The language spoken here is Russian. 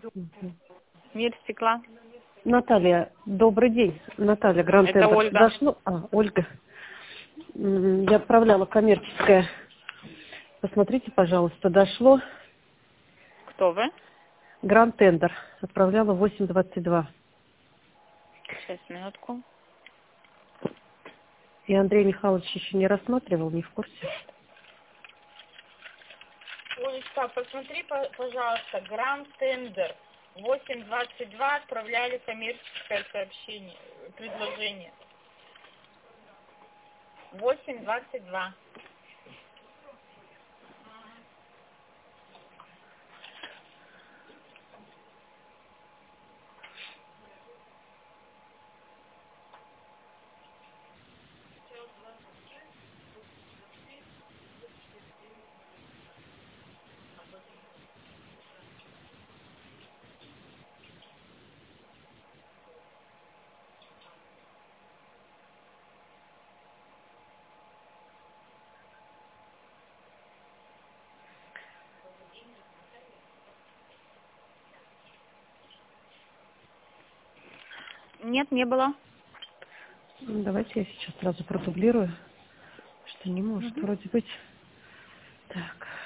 Мгм. Мир стекла. Наталья, добрый день. Наталья, Гранд Это Тендер. Ольга. Дошло? Ольга. Я отправляла коммерческое. Посмотрите, пожалуйста, дошло. Кто вы? Гранд Тендер. Отправляла 8:22. Сейчас, минутку. И Андрей Михайлович еще не рассматривал, не в курсе. Олечка, посмотри, пожалуйста, Гранд Тендер. 8:22 отправляли коммерческое сообщение, предложение. 8:22. Нет, не было. Давайте я сейчас сразу продублирую, что не может вроде быть. Так.